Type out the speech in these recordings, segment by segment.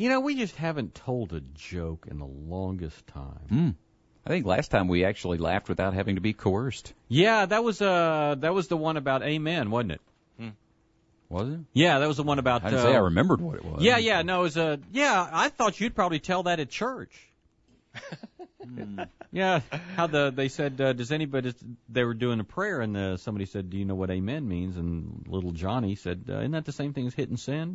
We just haven't told a joke in the longest time. I think last time we actually laughed without having to be coerced. Yeah, that was the one about Amen, wasn't it? Was it? Yeah, that was the one about... I'd say I remembered what it was. Yeah, no, it was I thought you'd probably tell that at church. Yeah, how they said, does anybody... They were doing a prayer, and somebody said, do you know what amen means? And little Johnny said, isn't that the same thing as hit and send?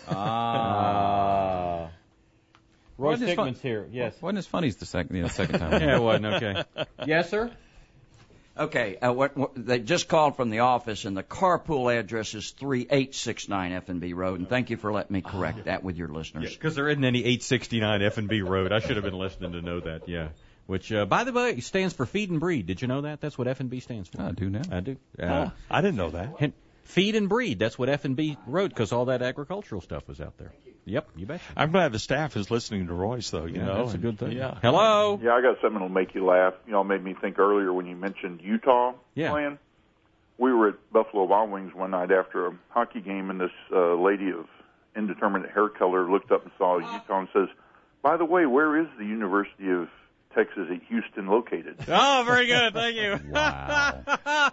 Roy Stigman's here, yes. Wasn't as funny as the second time. Yeah, it wasn't, okay. Yes, sir? Okay, they just called from the office, and the carpool address is 3869 F&B Road, and thank you for letting me correct that with your listeners. Because there isn't any 869 F&B Road. I should have been listening to know that, yeah. Which, by the way, stands for Feed and Breed. Did you know that? That's what F&B stands for. I do now. I do. I didn't know that. Feed and Breed. That's what F&B wrote, because all that agricultural stuff was out there. Yep, you betcha. I'm glad the staff is listening to Royce, though. You know, that's a good thing. Yeah. Hello. Yeah, I got something that'll make you laugh. Made me think earlier when you mentioned Utah playing. We were at Buffalo Wild Wings one night after a hockey game, and this lady of indeterminate hair color looked up and saw Utah and says, "By the way, where is the University of Texas at Houston located?" Oh, very good. Thank you. Wow.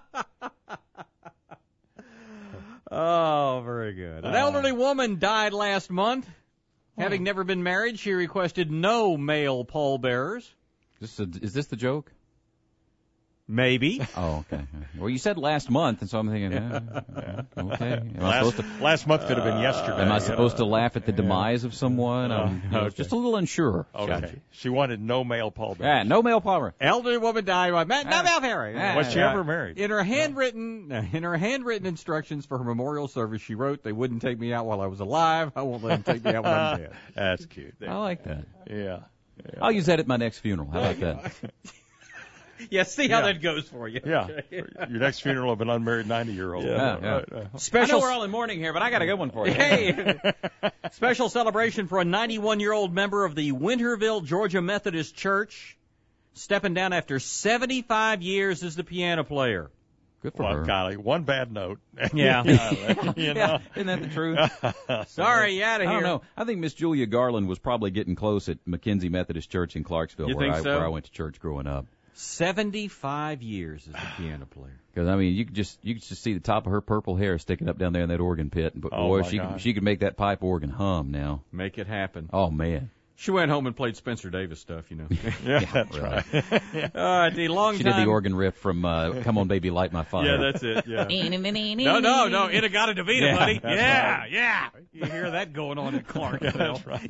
Oh, very good. An elderly woman died last month. Having never been married, she requested no male pallbearers. Is this the joke? Maybe. Oh, okay. Well, you said last month, and so I'm thinking, okay. Last month could have been yesterday. Am I supposed to laugh at the demise of someone? I'm just a little unsure. Okay. She wanted no male pallbearers. Yeah, no male pallbearer. Elderly woman died. No male pallbearer. Was she ever married? In her handwritten instructions for her memorial service, she wrote, "They wouldn't take me out while I was alive. I won't let them take me out when I'm dead." That's cute. I like that. Yeah. I'll use that at my next funeral. How about that? Yeah, see how that goes for you. Yeah. Your next funeral of an unmarried 90-year-old. Yeah. Special. I know we're all in mourning here, but I got a good one for you. Hey, special celebration for a 91-year-old member of the Winterville, Georgia Methodist Church, stepping down after 75 years as the piano player. Good for her. Golly, one bad note. Yeah. You know. Isn't that the truth? Sorry, you out of here. I don't know. I think Miss Julia Garland was probably getting close at McKenzie Methodist Church in Clarksville, You think so? where I went to church growing up. 75 years as a piano player. Because I mean, you could just see the top of her purple hair sticking up down there in that organ pit. But boy, she could make that pipe organ hum now. Make it happen. Oh man. She went home and played Spencer Davis stuff, Yeah, that's right. The long She time. did the organ riff from "Come On Baby Light My Fire." Yeah, that's it. Yeah. No, Inagata-Davida, buddy. Right. Yeah. You hear that going on in Clarksville. That's right.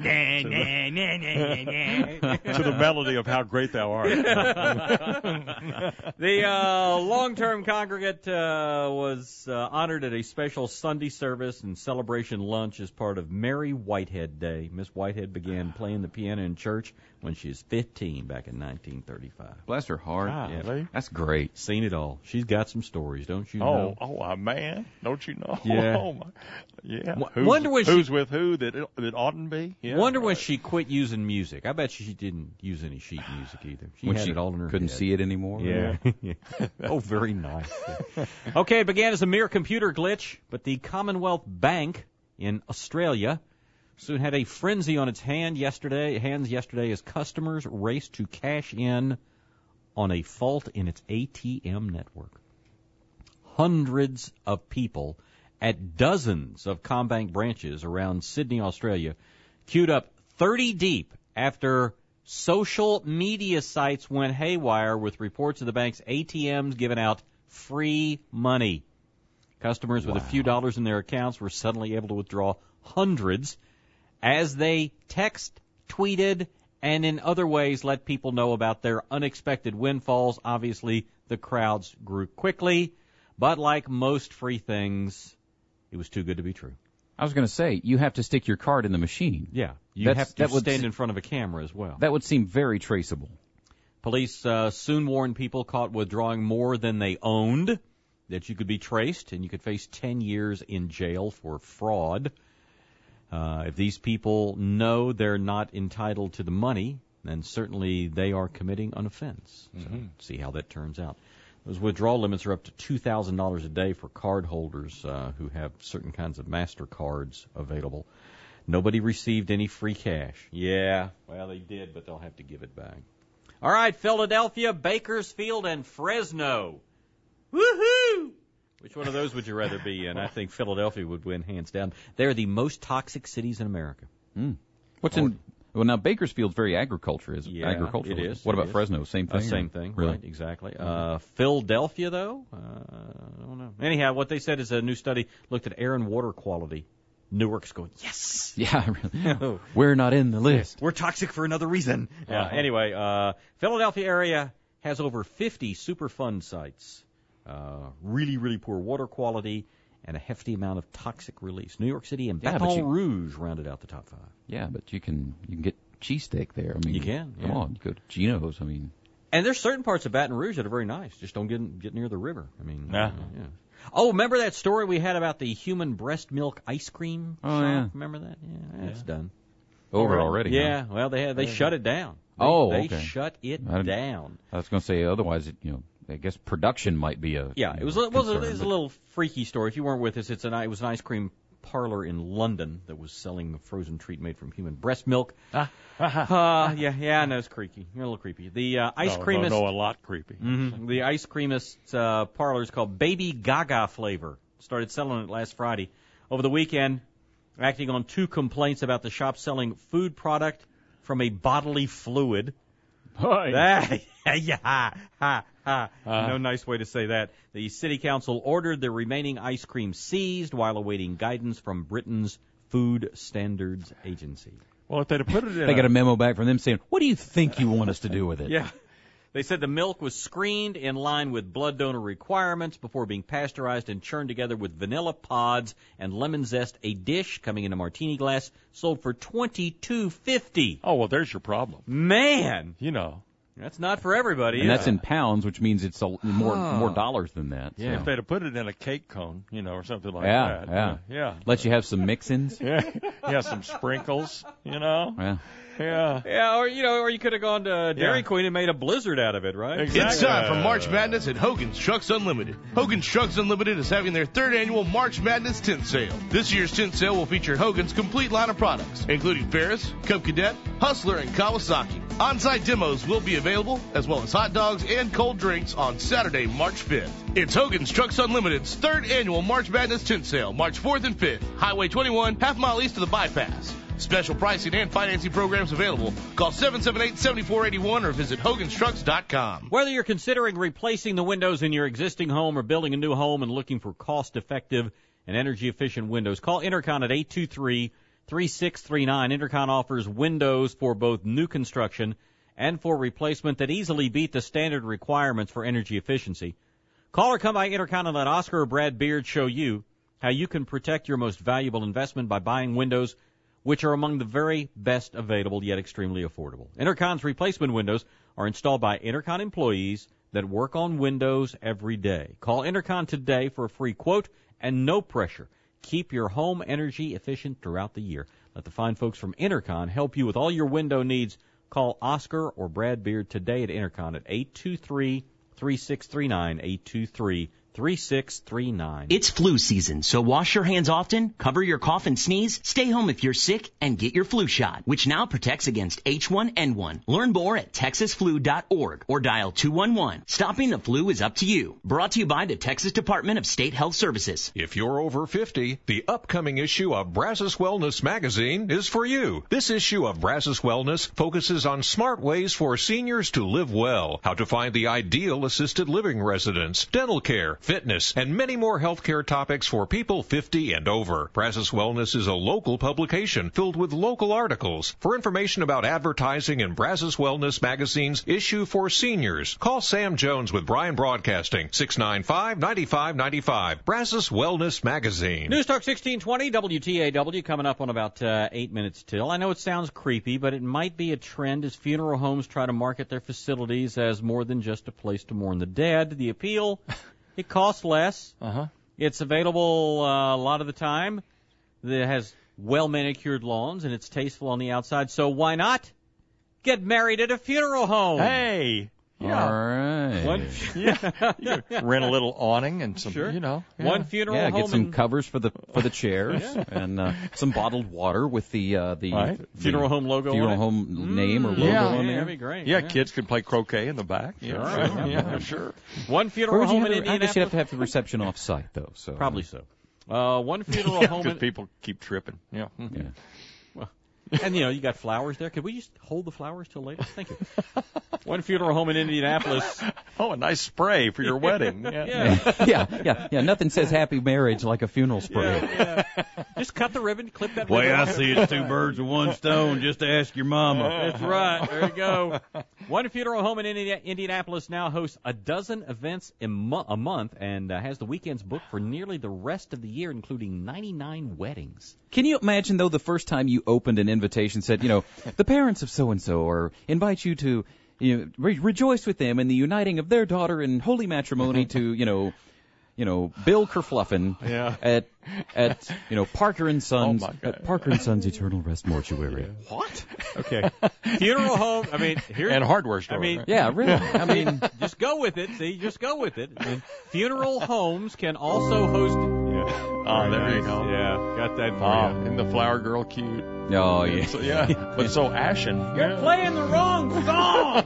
To the melody of How Great Thou Art. The long-term congregate was honored at a special Sunday service and celebration lunch as part of Mary Whitehead Day. Miss Whitehead began playing the piano in church when she was 15 back in 1935. Bless her heart. Golly. That's great. Seen it all. She's got some stories, don't you know? Man, don't you know? Yeah. Oh, my. Yeah. Wonder when who's with who that oughtn't be? Yeah, Wonder when she quit using music. I bet she didn't use any sheet music either. She When had she it all in her couldn't head. see it anymore. Yeah. Oh, very nice. Okay, it began as a mere computer glitch, but the Commonwealth Bank in Australia soon had a frenzy on its hands yesterday as customers raced to cash in on a fault in its ATM network. Hundreds of people at dozens of CommBank branches around Sydney, Australia, queued up 30 deep after social media sites went haywire with reports of the bank's ATMs giving out free money. Customers with a few dollars in their accounts were suddenly able to withdraw hundreds as they text, tweeted, and in other ways let people know about their unexpected windfalls. Obviously, the crowds grew quickly, but like most free things, it was too good to be true. I was going to say, you have to stick your card in the machine. Yeah, you have to stand in front of a camera as well. That would seem very traceable. Police soon warned people caught withdrawing more than they owned that you could be traced and you could face 10 years in jail for fraud. If these people know they're not entitled to the money, then certainly they are committing an offense. So see how that turns out. Those withdrawal limits are up to $2,000 a day for card holders who have certain kinds of MasterCards available. Nobody received any free cash. Yeah, well, they did, but they'll have to give it back. All right, Philadelphia, Bakersfield, and Fresno. Woohoo! Which one of those would you rather be in? I think Philadelphia would win hands down. They're the most toxic cities in America. Well, now Bakersfield's very agricultural. It is. What about Fresno? Same thing? Same thing, really? Right, exactly. Philadelphia, though? I don't know. Anyhow, what they said is a new study looked at air and water quality. Newark's going, yes! Yeah, really. We're not in the list. We're toxic for another reason. Anyway, Philadelphia area has over 50 Superfund sites. Really, really poor water quality and a hefty amount of toxic release. New York City and Baton Rouge rounded out the top 5. Yeah, but you can get cheesesteak there. I mean, you can. Yeah. Come on, you go to Geno's. I mean, and there's certain parts of Baton Rouge that are very nice. Just don't get near the river. I mean, yeah. Oh, remember that story we had about the human breast milk ice cream shop? Yeah. Remember that? Yeah, it's done. Over already. Yeah. Huh? Well, they shut it down. They shut it down. I was going to say otherwise, I guess production might be a it was a little freaky story. If you weren't with us, it was an ice cream parlor in London that was selling a frozen treat made from human breast milk. I know it's creepy. A little creepy. The ice creamist. No, a lot creepy. Mm-hmm, the ice creamist parlor is called Baby Gaga Flavor. Started selling it last Friday. Over the weekend, acting on 2 complaints about the shop selling food product from a bodily fluid. No nice way to say that. The city council ordered the remaining ice cream seized while awaiting guidance from Britain's Food Standards Agency. Well, if they'd put it in, they got a memo back from them saying, "What do you think you want us to do with it?" Yeah. They said the milk was screened in line with blood donor requirements before being pasteurized and churned together with vanilla pods and lemon zest. A dish coming in a martini glass sold for $22.50. Oh, well, there's your problem. Man, that's not for everybody. And that's in pounds, which means it's more dollars than that. Yeah. So. If they'd have put it in a cake cone, or something like that. Yeah. Let you have some mix-ins. Yeah, some sprinkles. Yeah. Yeah, or you could have gone to Dairy Queen and made a blizzard out of it, right? Exactly. It's time for March Madness at Hogan's Trucks Unlimited. Hogan's Trucks Unlimited is having their 3rd annual March Madness tent sale. This year's tent sale will feature Hogan's complete line of products, including Ferris, Cub Cadet, Hustler, and Kawasaki. On-site demos will be available, as well as hot dogs and cold drinks on Saturday, March 5th. It's Hogan's Trucks Unlimited's 3rd annual March Madness tent sale, March 4th and 5th, Highway 21, half mile east of the bypass. Special pricing and financing programs available. Call 778-7481 or visit Hogan'sTrucks.com. Whether you're considering replacing the windows in your existing home or building a new home and looking for cost-effective and energy-efficient windows, call Intercon at 823-3639. Intercon offers windows for both new construction and for replacement that easily beat the standard requirements for energy efficiency. Call or come by Intercon and let Oscar or Brad Beard show you how you can protect your most valuable investment by buying windows which are among the very best available yet extremely affordable. Intercon's replacement windows are installed by Intercon employees that work on windows every day. Call Intercon today for a free quote and no pressure. Keep your home energy efficient throughout the year. Let the fine folks from Intercon help you with all your window needs. Call Oscar or Brad Beard today at Intercon at 823-3639, 823-3639. It's flu season, so wash your hands often, cover your cough and sneeze, stay home if you're sick, and get your flu shot, which now protects against H1N1. Learn more at texasflu.org or dial 211. Stopping the flu is up to you. Brought to you by the Texas Department of State Health Services. If you're over 50, the upcoming issue of Brazos Wellness magazine is for you. This issue of Brazos Wellness focuses on smart ways for seniors to live well, how to find the ideal assisted living residence, dental care, fitness, and many more healthcare topics for people 50 and over. Brazos Wellness is a local publication filled with local articles. For information about advertising in Brazos Wellness magazine's issue for seniors, call Sam Jones with Bryan Broadcasting, 695-9595. Brazos Wellness Magazine. News Talk 1620, WTAW, coming up on about 8 minutes till. I know it sounds creepy, but it might be a trend as funeral homes try to market their facilities as more than just a place to mourn the dead. The appeal... It costs less. It's available a lot of the time. It has well-manicured lawns, and it's tasteful on the outside. So why not get married at a funeral home? Hey, Yeah. All right. You rent a little awning and some, Sure. Yeah. One funeral home. Get some covers for the chairs and some bottled water with the Right. Funeral home logo. funeral home name or logo on there. That'd be great. Yeah, kids could play croquet in the back. Sure. Yeah, sure. One funeral home in I Indianapolis. guess you have to have the reception off site though. So Probably so. One funeral home. Because people keep tripping. Yeah. Yeah. And, you got flowers there. Could we just hold the flowers till later? Thank you. One funeral home in Indianapolis. Oh, a nice spray for your wedding. Yeah. Nothing says happy marriage like a funeral spray. Yeah. Just cut the ribbon, clip that Way ribbon I off. see it's two birds with one stone. Just ask your mama. That's right. There you go. One funeral home in Indianapolis now hosts a dozen events a month and has the weekends booked for nearly the rest of the year, including 99 weddings. Can you imagine, though, the first time you opened an invitation said, the parents of so-and-so or invite you to rejoice with them in the uniting of their daughter in holy matrimony to, Bill Kerfluffin at Parker and Sons, at Parker and Sons Eternal Rest Mortuary. What? Okay. Funeral home, and hardware store. right? Yeah, really. Just go with it. See, just go with it. And funeral homes can also host. Oh, there you go. Yeah, got that for you. And the flower girl cute. Oh, yeah. So, but so ashen. You're playing the wrong song.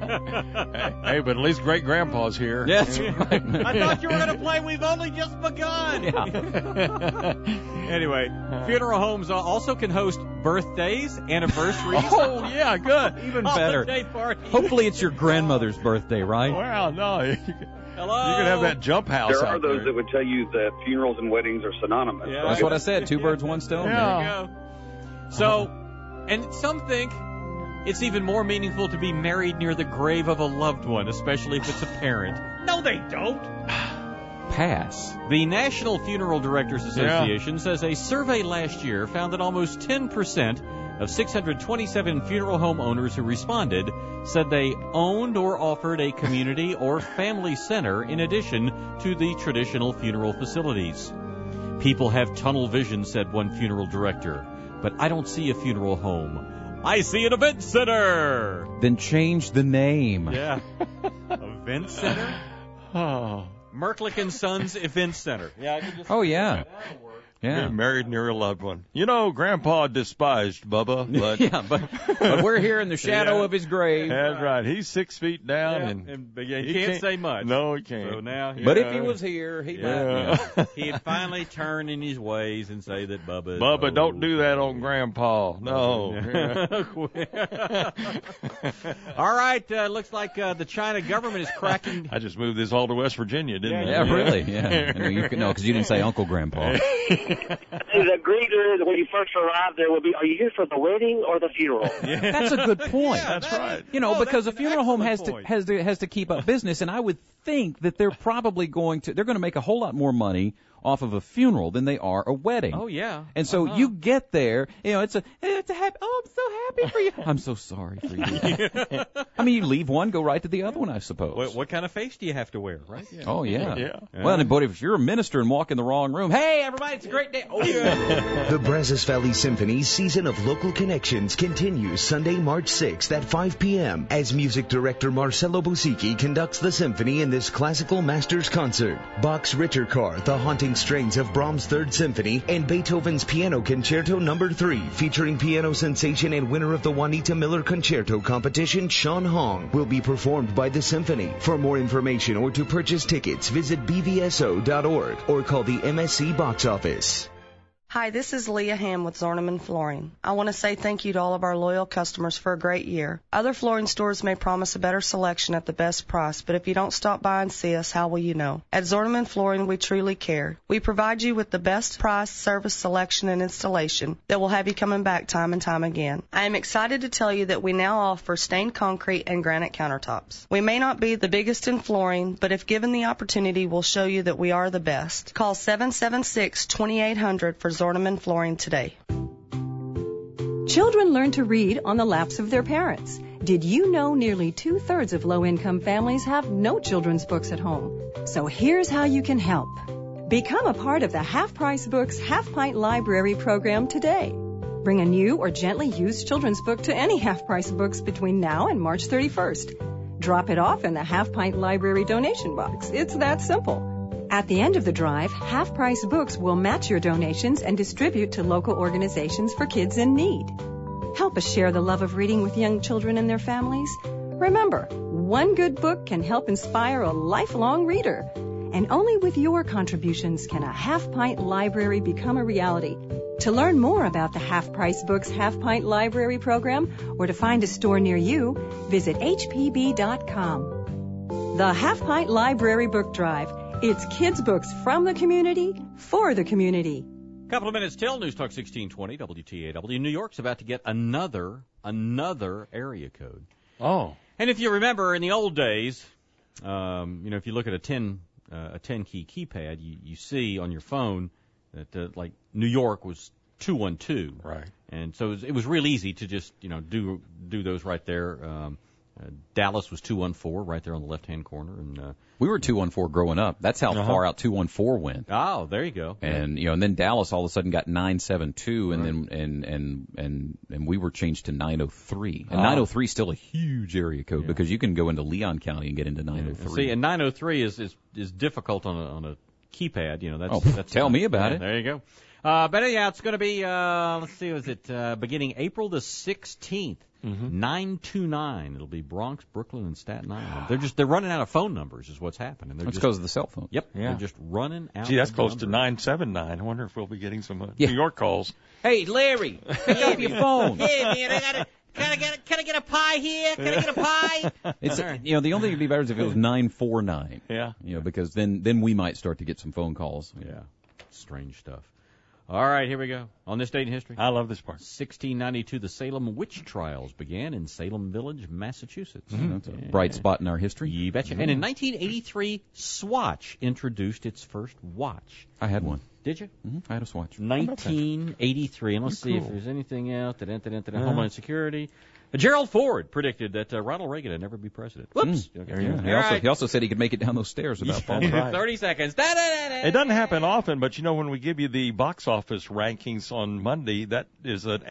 Hey, but at least great grandpa's here. Yeah, that's right. I thought you were going to play We've Only Just Begun. Yeah. Anyway, funeral homes also can host birthdays, anniversaries. Oh, yeah, good. Even better. Holiday parties. Hopefully it's your grandmother's birthday, right? Well, no. Hello. You could have that jump house. There are those that would tell you that funerals and weddings are synonymous. Yeah. That's what I said. Two birds, one stone. There you go. So, and some think it's even more meaningful to be married near the grave of a loved one, especially if it's a parent. No, they don't. Pass. The National Funeral Directors Association says a survey last year found that almost 10% of 627 funeral home owners who responded said they owned or offered a community or family center in addition to the traditional funeral facilities. People have tunnel vision, said one funeral director, but I don't see a funeral home. I see an event center. Then change the name. Yeah. Event center? Oh. Merklich & Sons Event Center. Yeah, I can just. Oh, yeah. That'll work. Yeah. Married near a loved one. Grandpa despised Bubba, but yeah, but we're here in the shadow of his grave. That's right. He's 6 feet down, and he can't say much. No, he can't. So now, But if he was here, he'd finally turn in his ways and say that Bubba. Bubba, don't do that on Grandpa. No. All right. Looks like the China government is cracking. I just moved this all to West Virginia, didn't I? Yeah, really. Yeah. No, because you didn't say Uncle Grandpa. The greeter, when you first arrive there, will be, are you here for the wedding or the funeral? Yeah. That's a good point. Yeah, that's right. Because a funeral home has point. to keep up business, and I would think that they're probably going to make a whole lot more money off of a funeral than they are a wedding. Oh yeah. And so you get there, it's a happy. Oh, I'm so happy for you. I'm so sorry for you. You leave one, go right to the other one, I suppose. What kind of face do you have to wear, right? Yeah. Oh yeah. Well, but if you're a minister and walk in the wrong room, hey everybody, it's a great day. Oh yeah. The Brazos Valley Symphony's season of local connections continues Sunday, March 6th at 5 p.m. as music director Marcelo Bosicki conducts the symphony in this classical masters concert. Bach's Rittercar, the haunting strains of Brahms' Third Symphony, and Beethoven's Piano Concerto No. 3, featuring piano sensation and winner of the Juanita Miller Concerto competition, Sean Hong, will be performed by the symphony. For more information or to purchase tickets, visit bvso.org or call the MSC box office. Hi, this is Leah Ham with Zorneman Flooring. I want to say thank you to all of our loyal customers for a great year. Other flooring stores may promise a better selection at the best price, but if you don't stop by and see us, how will you know? At Zorneman Flooring, we truly care. We provide you with the best price, service, selection, and installation that will have you coming back time and time again. I am excited to tell you that we now offer stained concrete and granite countertops. We may not be the biggest in flooring, but if given the opportunity, we'll show you that we are the best. Call 776-2800 for Zorneman Flooring today. Children learn to read on the laps of their parents. Did you know nearly 2/3 of low-income families have no children's books at home? So here's how you can help. Become a part of the Half Price Books Half Pint Library program today. Bring a new or gently used children's book to any Half Price Books between now and March 31st. Drop it off in the Half Pint Library donation box. It's that simple. At the end of the drive, Half Price Books will match your donations and distribute to local organizations for kids in need. Help us share the love of reading with young children and their families. Remember, one good book can help inspire a lifelong reader. And only with your contributions can a Half Pint Library become a reality. To learn more about the Half Price Books Half Pint Library program or to find a store near you, visit hpb.com. The Half Pint Library Book Drive. It's kids' books from the community for the community. Couple of minutes till News Talk 1620 WTAW. New York's about to get another area code. Oh. And if you remember, in the old days, if you look at a 10 key keypad, you see on your phone that like New York was 212. Right. And so it was real easy to just do those right there. Dallas was 214 right there on the left-hand corner, and we were 214 growing up. That's how far out 214 went. Oh, there you go. And and then Dallas all of a sudden got 972, and then and we were changed to 903. And 903 is still a huge area code because you can go into Leon County and get into 903. See, and 903 is difficult on a keypad. That's tell me about it. There you go. But anyhow, it's going to be let's see, was it beginning April the 16th. 929. It'll be Bronx, Brooklyn, and Staten Island. They're running out of phone numbers, is what's happening. That's because of the cell phone. Yep. Yeah. They're just running out. Gee, that's close numbers. to 979. I wonder if we'll be getting some New York calls. Hey, Larry, pick up your phone. Hey, man, can I get a pie here? Can I get a pie? It's the only thing that'd be better is if it was 949. Yeah. Because then we might start to get some phone calls. Yeah. Strange stuff. All right, here we go. On this date in history. I love this part. 1692, the Salem witch trials began in Salem Village, Massachusetts. That's a bright spot in our history. You betcha. And in 1983, Swatch introduced its first watch. I had one. Did you? I had a Swatch. 1983. And let's see if there's anything else. Homeland Security. Gerald Ford predicted that Ronald Reagan would never be president. Whoops. He also said he could make it down those stairs without falling. 30 seconds. It doesn't happen often, but when we give you the box office rankings on Monday, that is an